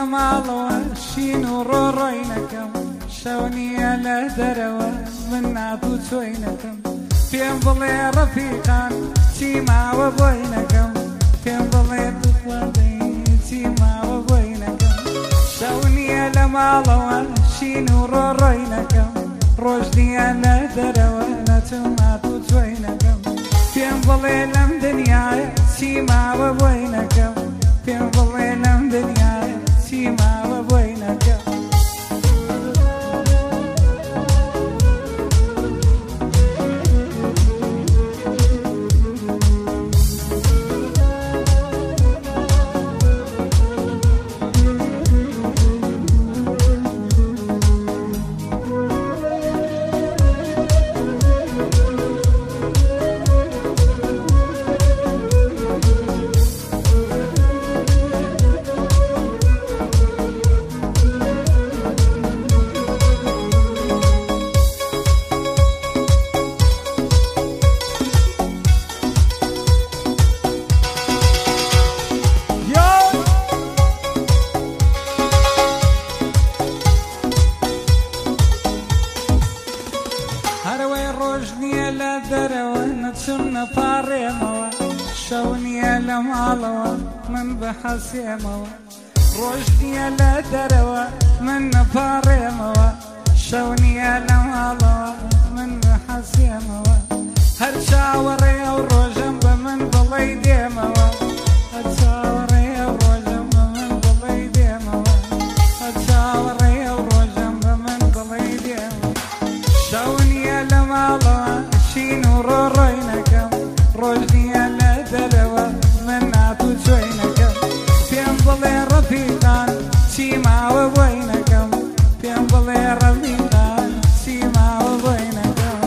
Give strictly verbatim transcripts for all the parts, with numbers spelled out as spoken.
ماڵەوە شین و ڕۆڕۆینەکەم شەونیە لە دەرەوە من ناتو چۆینەکەم پێم بڵێ ڕەفیقان چی ماوە بۆی نەکەم پێم بڵێ بخوادەی چی ماوە بۆی نەکەم شەونیە لە ماڵەوە شین و ڕۆڕۆینەکەم ڕۆژ نییە لە دەرەوە نەچم ناتو چۆینەکەم پێم بڵێ لەم دنیاە چی ماوە بۆی نەکەم پێم بڵێ لەم دنیاە چی ماوە بۆی نەکەم ڕۆژنیە لە دەرەوە نەچم نەپاڕێمەوە شەونیە لە ماڵەوە من بەحەسێمەوە ڕۆژنیە لە دەرەوە من نەپاڕێمەوە شەونیە لە ماڵەوە من بەحەسێمەوە هەر چاوەڕێ ئەو ڕۆژەم بە من بڵێ دێمەوە هەر چاوەڕێ ئەو ڕۆژەم بە من بڵێ دێمەوە هەر چاوەڕێ ئەو ڕۆژەم بە من بڵێ دێمەوە شەونیە لە ماڵەوە شین و ڕۆڕۆینەکەم ڕۆژ نییە لە دەرەوە من ناتو چۆینەکەم پێم بڵێ ڕەفیقان چی ماوە بۆی نەکەم پێم بڵێ ڕەفیقان چی ماوە بۆی نەکەم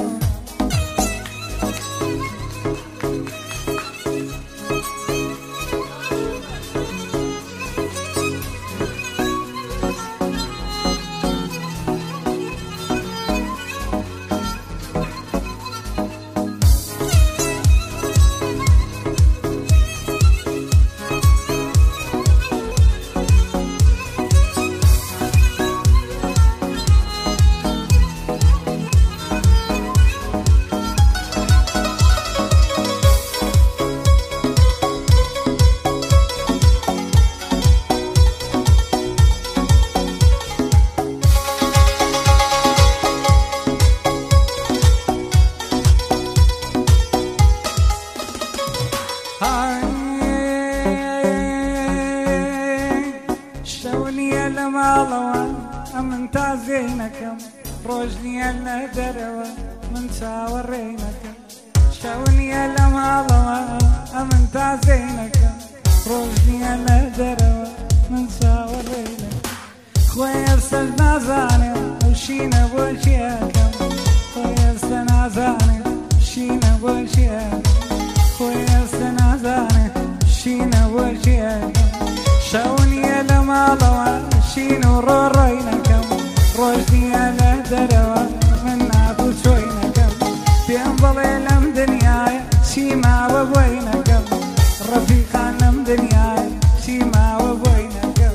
شەونیە لە ماڵەوە ئەمن تازێی نەکەم ڕۆژ نییە لە دەرەوە من چاوەڕێی نەکەم شەونیە لە ماڵەوە ئەمن تازێی نەکەم ڕۆژ نییە لە دەرەوە من چاوەڕێی نەکەم خۆی ئێستا نازانێم ئەو شینە بۆ چیەکەم خۆی ئێستا نازانێم شینە بۆ چیەکەم خۆی ئێستا نازانێم شینە بۆ چیەکەم شەونیە لە ماڵەوە شین و ڕۆڕۆینەکەم ڕۆژ نییە لە دەرەوە من ناتو چۆینەکەم پێم بڵێ لەم دنیاە چی ماوە بۆی نەکەم ڕەفیقان لەم دنیاە چی ماوە بۆی نەکەم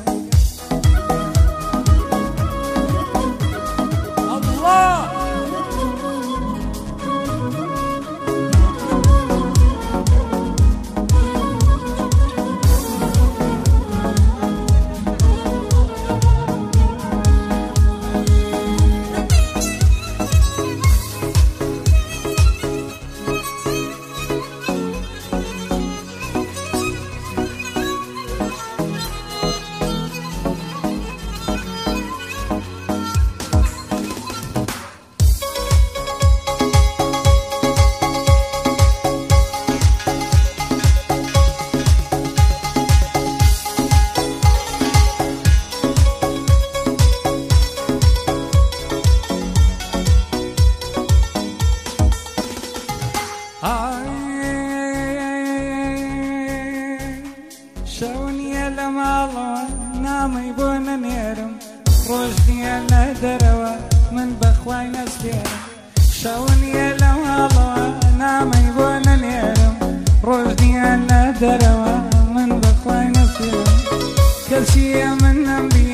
ئەڵڵا شەونیە لە ماڵەوە نامەی بۆ نەنێرم ڕۆژ نییە لە دەرەوە من بەخوای نەستێرم شەونیە لە ماڵەوە نامەی بۆ نەنێرم ڕۆژ نییە لە دەرەوە من بەخوای نەستێرم کەچیە من نەمبی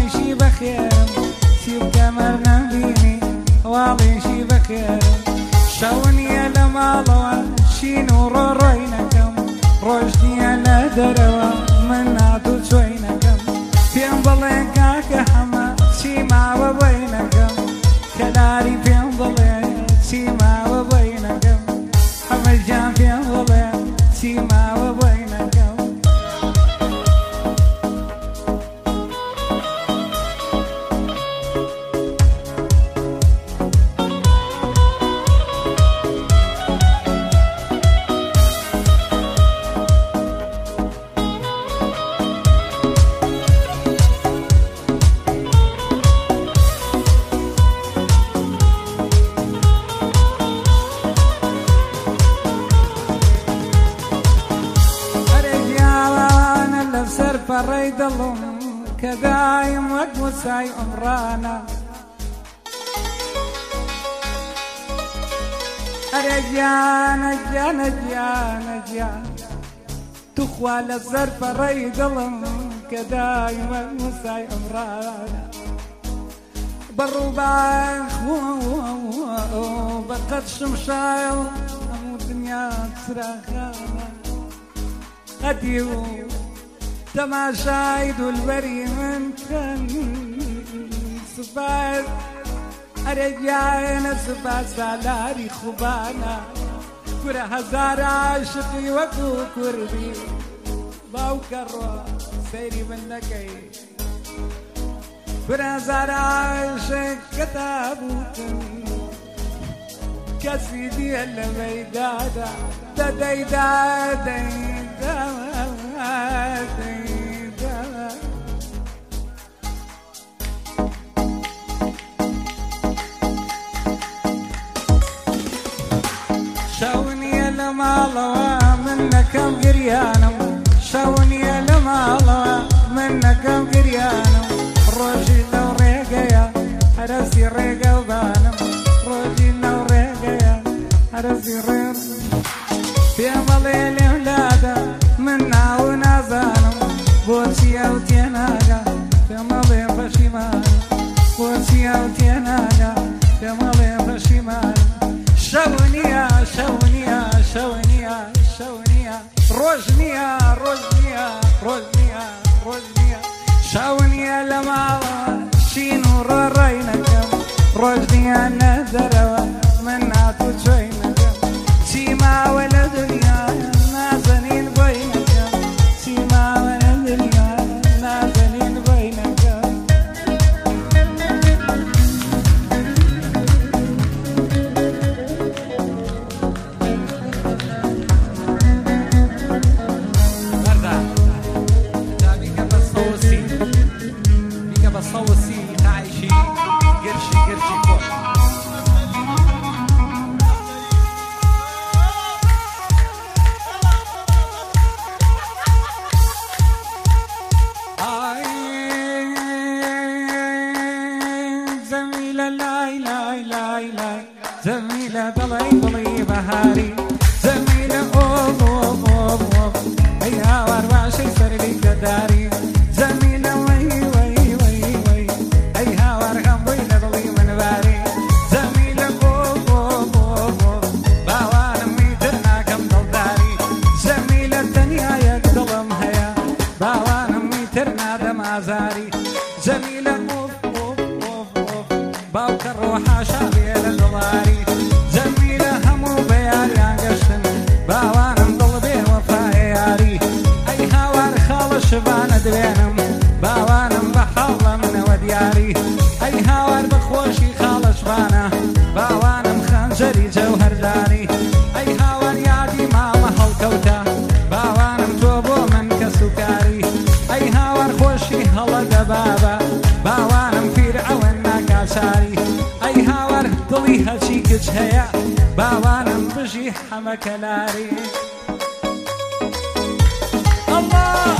واضيشي بخير سيب كمرنا بيني واضيشي بخير شوني لمالوا شينو روينكم روشني على دروا من عدو شوينكم فين ضليك حما سيما وبينكم كلاري فين ضليك سيما وبينكم حما الجام فين ضليك سيما وبينكم فريد الله كدايم وقوساي عمرانا أرجان أجان أجان أجان تخوال الزر فريد الله كدايم وقوساي عمرانا بالرباع بقت شمشايل أمو الدنيا تسراخانا أديو تماشايد والبري من كان سباس أرجعنا سباس سالاري خبانا كره هزار عاشقي وكو كردي باوكر سيري منكي كره هزار عاشق كتابوتن كسيدي اللبيدادا دادا دادا شوني لمالوا منكم قريانم شوني لمالوا منكم قريانم روجي لو ريقيا راسي ريقا وبانم روجي لو ريقيا راسي ريقا في مليل ولاده منا ونازانم بوسيا وتيناغا في مليل بشيمان بوسيا وتيناغا في مليل بشيمان شونيا شونيا شونيا شونيا روجنيا روجنيا روجنيا روجنيا شونيا لما شينو رينكم روجنيا ندروا من عطو شوينكم سيما ولا دنيا نازنين بينكم سيما ولا دنيا نازنين بينكم صوصي تعيشي قرشي قرشي كل زميلة لاي لاي لاي لاي زميلة ضلي ضلي بهاري زميلة اوف اوف اوف اوف هيا واربع شي سر لي قداري زميلة وي وي زاري زميلة اوف اوف اوف اوف باوكر روحا شابي للضواري زميلة همو بياري عقشتن باوانم ضلبي وفاياري اي هاوار خال شبان دبينم باوانم بحالة من ودياري اي هاوار بخوشي خال شبانه باوانم خنجري جوهر داري اي هاوار يادي ماما هالكوتا باوانم توبو من كسكاري اي هاوار خوشي هلا دبابا باوانم فرعون ناكاساري اي هاوار دلي هالشي كجهيا باوانم بجي حمكلاري الله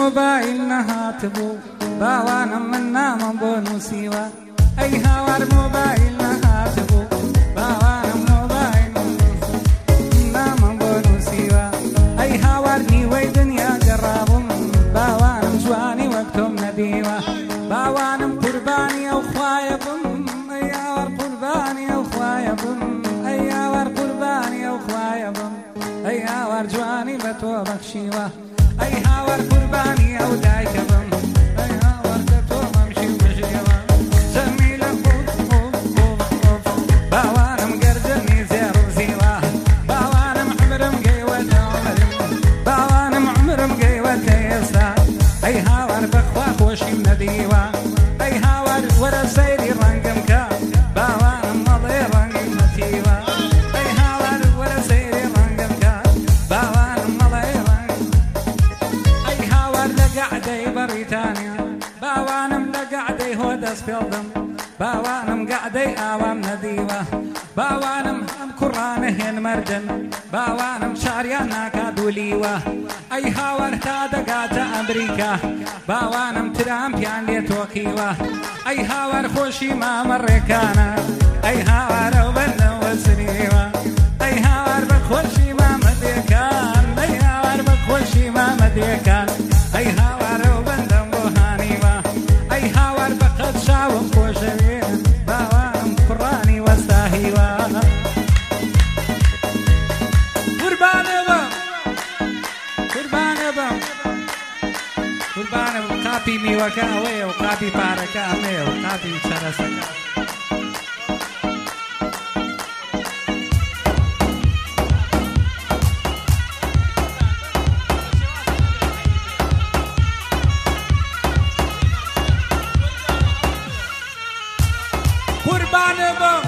موبایل نەهاتبوو باوانم من نامم بۆ نووسیوە ئەی هاوار موبایل نەهاتبوو باوانم موبایل نامم بۆ نووسیوە ئەی هاوار نیوەی دنیا گەڕابووم باوانم جوانی وەک تۆم نەبیوە باوانم قوربانی ئەو خوایە بم ئەی هاوار قوربانی ئەو خوایە بم ئەی هاوار قوربانی ئەو خوایە بم ئەی هاوار جوانی بە تۆ بەخشیوە ئەی هاوار قوربانی ئەو دایکە بم ئەی هاوار کە تۆ مەمشی بژێوە جەمیلە ئوف ئوف ئوف ئوف باوانم گەردنی زێڕ و زیوە باوانم عمرم گەیوەتە عمرم باوانم عمرم گەیوەتە ئێستا ئەی هاوار بەخوا خۆشیم نەدیوە ئەی هاوار وەرە سەیری ڕەنگم کە باوانم مەڵێ ڕەنگی نەتیوە ئەی هاوار وەرە سەیری ڕەنگم کە باوانم مەڵێ ڕەنگ ئەی هاوار لە گەعدەی بەریتانیا باوانم لە گەعدەی هۆ دەست پێڵدم باوانم گەعدەی ئاوام نەدیوە باوانم ئەم کوڕانە هێن مەردن باوانم چاریان ناکا دوولیوە ئەی هاوار تا دەگاتە ئەمریکا باوانم ترامپیان لێ تۆقیوە ئەی هاوار خۆشی مامەڕێکانە ئەی هاوارە بەندەوە سریوە ئەی هاوار بە خۆشی مامەدێکان ئەی هاوار بە خۆشی مامەدێکان ئەی هاوارە بەندەم بۆ هانیوە ئەی هاوار بە قەت چاوم خۆشەوێ باوانم کوڕانی وەستاهیوە قوربانە بم قوربانە بم قوربانە بم قاپی میوەکە ئەوەیە و قاپی پارەکە ئەمەیە و قاپی چەرەسەکە قوربانە بم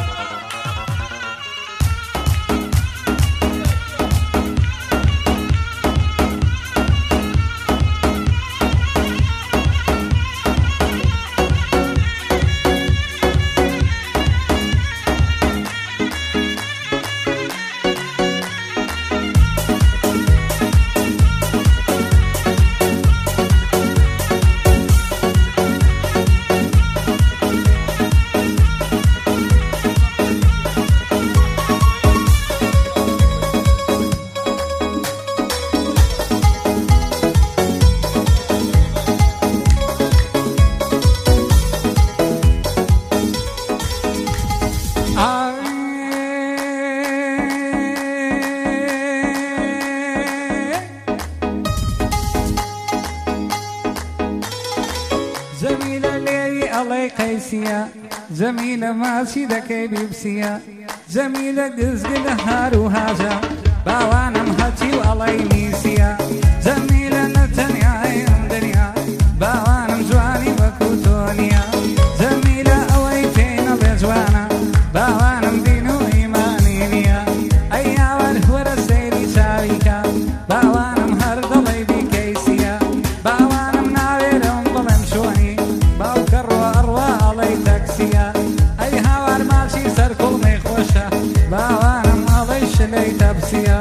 زەمیلە لێوی ئەڵێی قەیسیە زەمیلە ماچی دەکەی بیبسیە زەمیلە گزگلە هار و هاژە باوانم هەچی و ئەڵێی میسیە زەمیلە نەتەنیای ئەم دنیا باوانم جوانی وەکو تۆ نییە زەمیلە ئەوەی پێی نەڵێ جوانە باوانم دین و ئیمانی نییە ئەی هاوار وەرە سەیری چاویکە باوانم هەر دەڵێی بیکەیسیە باوانم ناوێرەم بڵێم چۆنی باوکە ڕۆ ئەڕوا ئەڵێی تەکسیە ئەی هاوار ماچی سەر کوڵمەی خۆشە باوانم ئەڵێی شلەی تەپسیە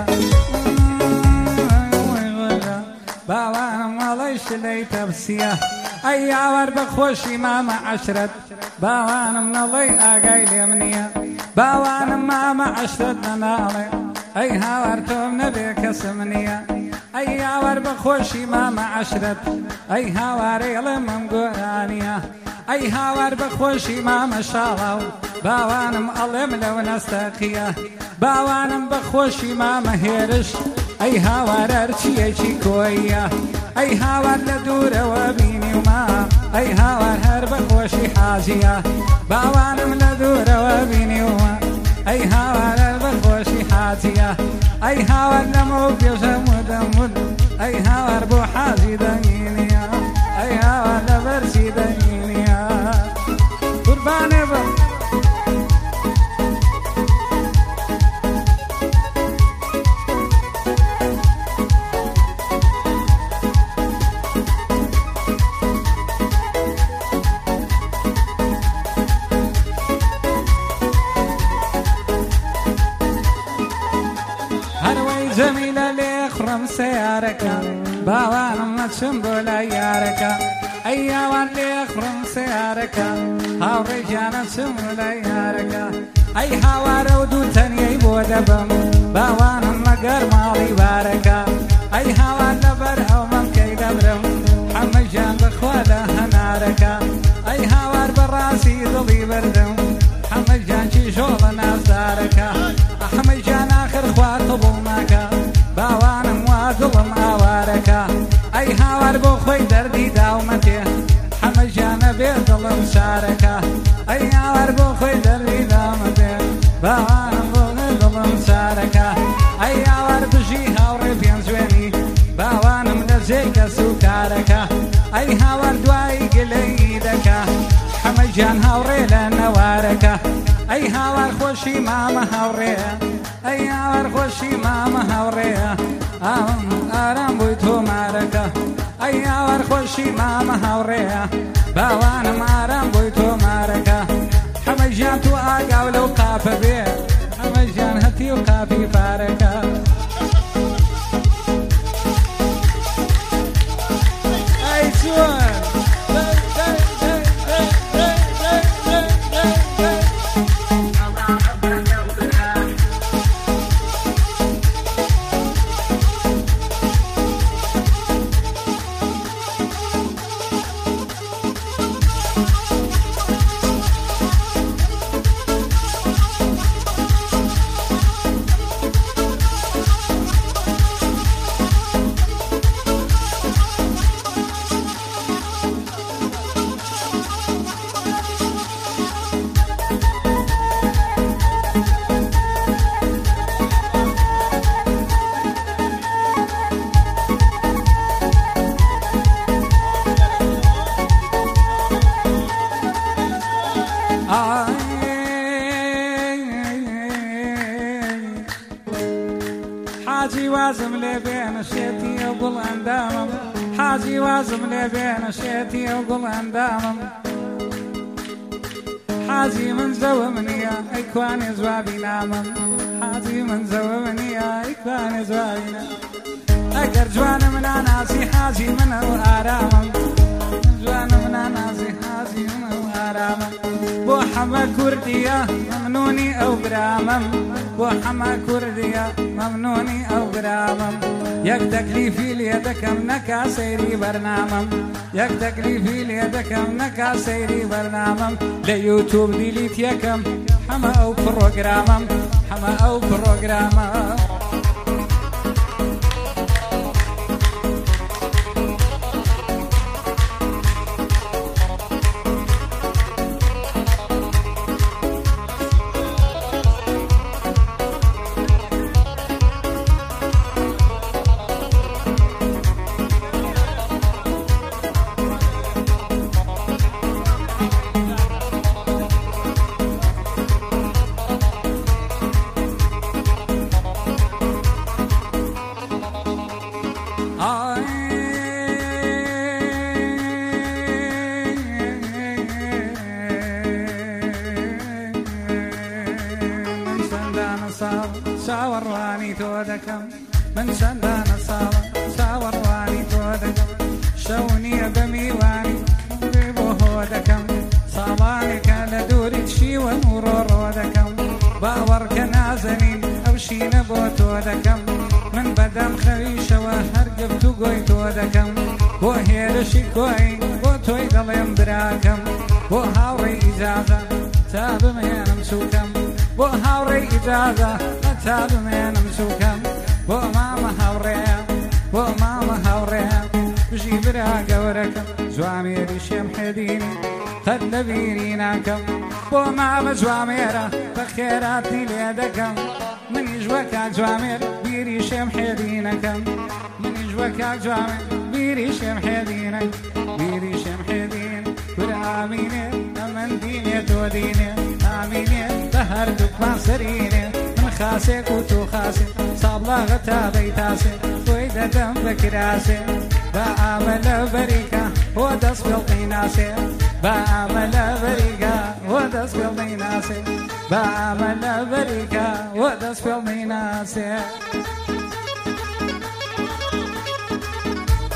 باوانم ئەڵێی شلەی تەپسیە ئەی هاوار بە خۆشی مامە عەشرەت باوانم نەڵێی ئاگای لێم نییە باوانم مامە عەشرەت نەناڵێ ئەی هاوار تۆم نەبێ کەسم نییە ئەی هاوار بە خۆشی مامە عەشرەت ئەی هاوارێڵێ مەم گۆرانیە ئەی هاوار بە خۆشی مامە شاڵاو باوانم ئەڵێم لەو نەستەقیە باوانم بە خۆشی مامە هێرش ئەی هاوار هەرچیەکی کۆیە ئەی هاوار لە دوورەوە بینیوما ئەی هاوار هەر بە خۆشی حاجیە باوانم لە دوورەوە بینیوما ئەی هاوار هەر بە خۆشی حاجیە ئەی هاوار لەمە و پێشە مودەمود ئەی هاوار بۆ حاجی دەنگینیە ئەی هاوار لە بەرچی دەنگینیە قوربانێ بم زەمیلە لێ خوڕم سەیارەکە باوانم نەچم بۆ لای یارەکە ئەی یاوان لێ خوڕم سیارەکە هاوڕێ گیانە چم بۆ لای یارەکە ئەی هاوارە و دوو تەنیەی بۆ دەبم باوانم لەگەر ماڵی بارەکە ئەی هاوان لەبەر ئەومەم کەی دەبرم حەمەژیان بخوا لە هەنارەکە ئەی هاوار بەڕاستی دڵی بردم حەمەژیان کیژۆڵە نازدارەکە حەمەژیان ئاخر خوا قبوڵ ناکە باوانم وا دڵم ئاوارەکە ئەی هاوار بۆ خۆی دەردی داومەتێ حەمەژیانە بێ دڵم شارەکە ئەی هاوار بۆ خۆی دەردی داومەتێ باوانم بۆ دڵم شارەکە ئەی هاوار بژی هاوڕێ پێنجوێنی باوانم لە جێگە سوکارەکە ئەی هاوار دوایی گلەی دەکە حەمەژیان هاوڕێ لە نەوارەکە ئەی هاوار خۆشی مامە هاوڕێە ئەی هاوار خۆشی مامە هاوڕێە ئارام بووی تۆمارەکە ئەی هاوار خۆشی مامە هاوڕێە باوانم ئارام بووی تۆمارەکە حەمەژیان تو ئاگاو لەو قاپە بێ حەمەژیان هەتی و قاپی پارەکە ئەی چۆن حاجی وازم لێ بێنە شێتی ئەو گوڵ ئەندامم حاجی وازم لێ بێنە شێتی ئەو گوڵ ئەندامم حاجی من زەوە منیە ئەی کوانێ جوابی نامم حاجی من زەوە منیە ئەی کوانێ جوابی نامم ئەگەر جوانە منە ناسی حاجی منە و ئارامم جوانە منە ناسی حاجی منە و ئارامم بۆ حەمە کوردیە مەمنونی ئەو برامم بۆ حەمە کوردیە مەمنونی ئەو برامم یەک تەکلیفی لێ دەکەم نەکا سەیری بەرنامەم یەک تەکلیفی لێ دەکەم نەکا سەیری بەرنامەم لە یوتوب دیلیت یەکەم حەمە ئەو پڕۆگرامەم حەمە ئەو پڕۆگرامە چاوەڕوانی تۆ دەکەم من چەندانە ساڵە چاوەڕوانی تۆ دەکەم شەو نییە بە میوانی بێ بۆ هۆ دەکەم ساڵانێکە لە دووری چیوەن و ڕۆڕۆ دەکەم باوەڕکە نازەنین ئەو شینە بۆ تۆ دەکەم من بەدەم خەویشەوە هەر گفت و گۆی تۆ دەکەم بۆ هێرشی کۆی بۆ تۆی دەڵێم براکەم بۆ هاوڕێی ئیجازە تا بمێنم سووکەم بۆ هاوڕێی ئیجازە تا بمێنم سووکەم بۆ مامە هاوڕێە بۆ مامە هاوڕێە بژی برا گەورەکەم جوامێری شێم حێدینی قەت لە بیری ناکەم بۆ مامە جوامێرە بە خێراتی لێ دەکەم منیش وە کاک جوامێر بیری شێم حێدینەکەم منیش وە کاک جوامێر بیری شێم حێدینە بیری شێم حێدین ورە ئامینێ ئەمەن دینێ تۆ دینێ ئامینێ بە هەردووکمان سەرینێ خاسێک و تۆ خاسێ ساڵاغە تا بەی تاسێ تۆی دەدەم بە کراسێ بە ئامە لە بەریکە بۆ دەست پێڵقی ناسێ بە ئامە لە بەریکە بۆ دەست پێڵقی ناسێ بە ئامە لە بەریکە بۆ دەست پێڵقی ناسێ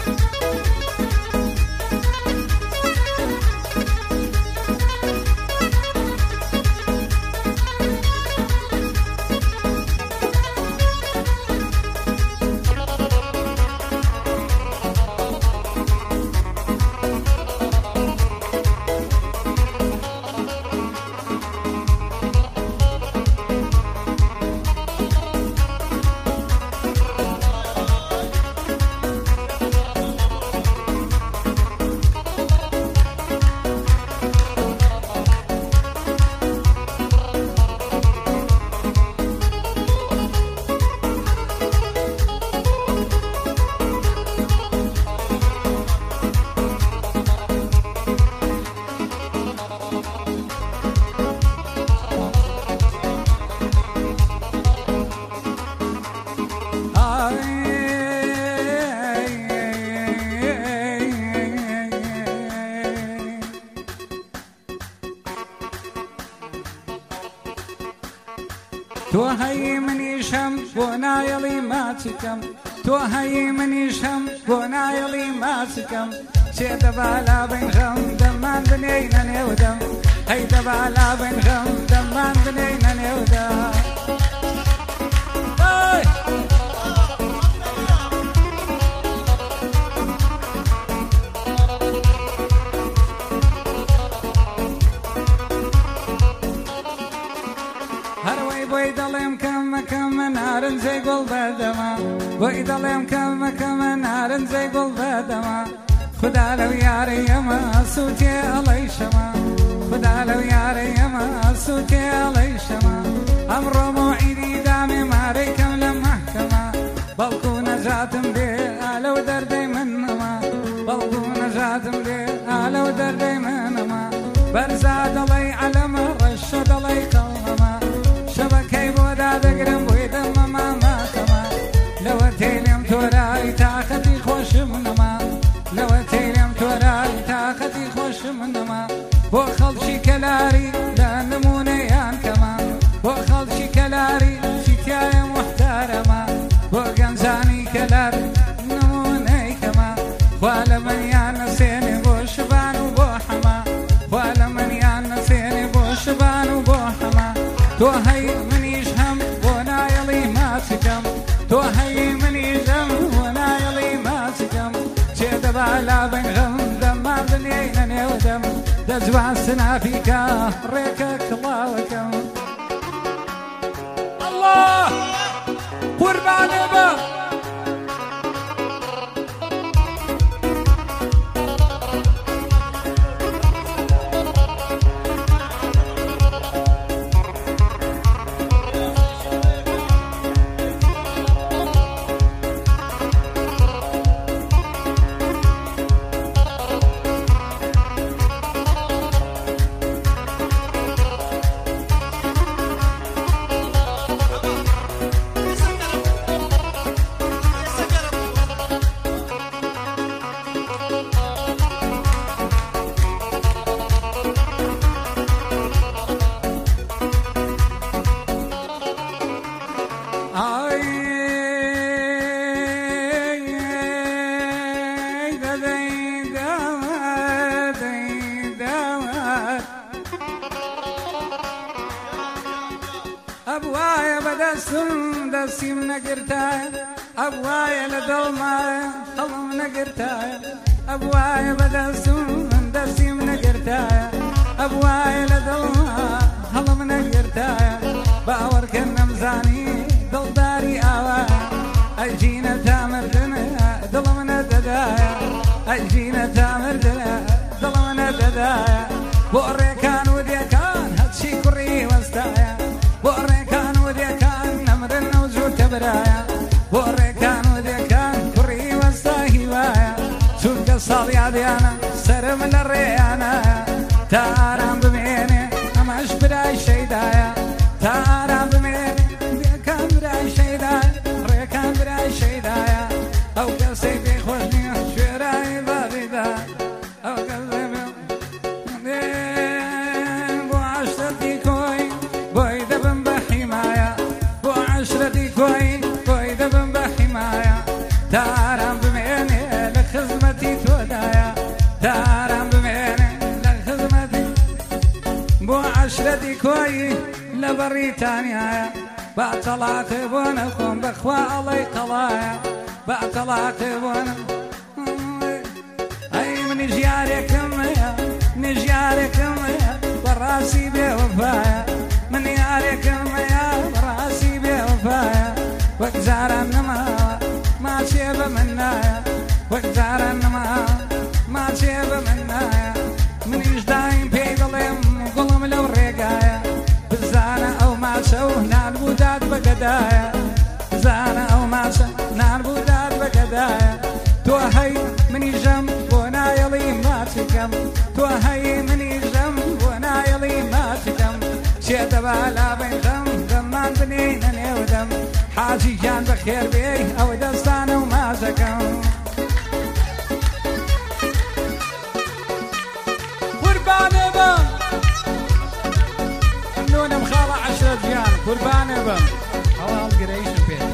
بۆ نایەڵی ماچکەم تۆ هەیی منیش هەم بۆ نایەڵی ماچکەم چێ دەبا لابین غەم دەمان بنێینە نێودەم هەی دەبا لابین غەم دەمان بنێینە نێودەم هەروەی بۆی دەڵێم کەمە کەمە نارنجەی گوڵ بەدەما بۆی دەڵێم کەمە کەمە نارنجەی گوڵ بەدەما خدا لەو یارەی ئەمە سووتێ ئەڵەی شەما خدا لەو یارەی ئەمە سووتێ ئەڵەی شەما ئەمڕۆ مۆعیدی دامێ مارەی کەم لە مەحکەما بەڵکو نەجاتم دێ ئالەو دەردەی منەما بەڵکو نەجاتم دێ ئالەو دەردەی منەما بەرزا دەڵەی عەلەمە ڕەشە دەڵەی قەڵەما شەبەکەی بۆ دادەگرم بۆی دەمەما ماکەما لەوە تێنێم تۆرای تاقەتی خۆشم نەما لەوە تێنێم تۆرای تاقەتی خۆشم نەما بۆ خەڵکی کەلاری لە نمونەیان کەما بۆ خەڵکی کەلاری چیتیایە موحتارەما بۆ گەنجانی کەلار نمونەی کەما خوا لە منیان نەسێنێ بۆ شبان و بۆ حەما خوا لە منیان نەسێنێ بۆ شبان و بۆ حەما تۆ هەی منیش هەم بۆ نایەڵی ماچکەم تۆ هەی منیش هەم بۆ نایەڵی ماچکەم چێ دەبا لابین غەم دەمان بنێینە نێودەم دەجوان سنافیکە ڕێکە کڵاوەکەم الله قوربانێ بە ئەبوایە بەدەستم دەستیم نەگرتایە ئەبوایە لە دڵمایە هەڵم نەگرتایە ئەبوایە بەدەستم دەستیم نەگرتایە ئەبوایە لە دڵما هەڵم نەگرتایە باوەڕکە نەمزانی دڵداری ئاوایە ئەجینە تامردنە دڵم نەدەدایە ئەجینە تامردنە دڵم نەدەدایە بۆ ڕێکان و دێکان هەچی کوڕی وەستایە بۆ ڕێکان و دێکان نەمرن و جووتە برایە بۆ ڕێکان و دێکان کوڕی وەستا هیوایە چونکە ساڵیادیانە سرم لە ڕێیانایە تا ئارام بمێنێ ئەمەش برای شەیدایە تا ئارام بمێنێ دێکان برای شەیدایە ڕێکان برای شەیدایە ئەو کەسەی پێی خۆش نییە شوێرایی بابیدا ئەو کەسەی بۆ عەشرەتی کۆی بۆی دەبم بە حیمایە بۆ عەشرەتی کۆی بۆی دەبم بە حیمایە تا ئارام بمێنێ لە خزمەتی تۆدایە تا ئارام بمێنێ لە خزمەتی بۆ عەشرەتی کۆی لە بەریتانیایە با تەڵاقێ بۆ نەخۆم بەخوا ئەڵەی قەڵایە با تەڵاقێ بۆ ئەی منی ژیارێکم هەیە نژیارێکم هەیە بەڕاستی بێوەفایە من یارێکم هەیە بەڕاستی بێوەفایە وەک جاران نەماوە ماچێ بە من نایە وەک جاران نەماوە ماچێ بە من نایە منیش دایم پێی دەڵێم گوڵم لەو ڕێگایە بزانە ئەو ماچە و نانبوو داد بە گەدایە بزانە ئەو ماچە نانبوو داد بە گەدایە تۆ هەی منیژەم بۆ نایەڵی ماچکەم تۆ هەی منیژەم بۆ نایەڵی ماچکەم چێ دەبا لابین غەم دەمان بنێینە نێودەم حاجی گیان بەخێر بێی ئەو دەستانە و ماچەکەم قوربانێ بم نونم خاڵە عەشرەت گیان قوربانێ بم inspiration page.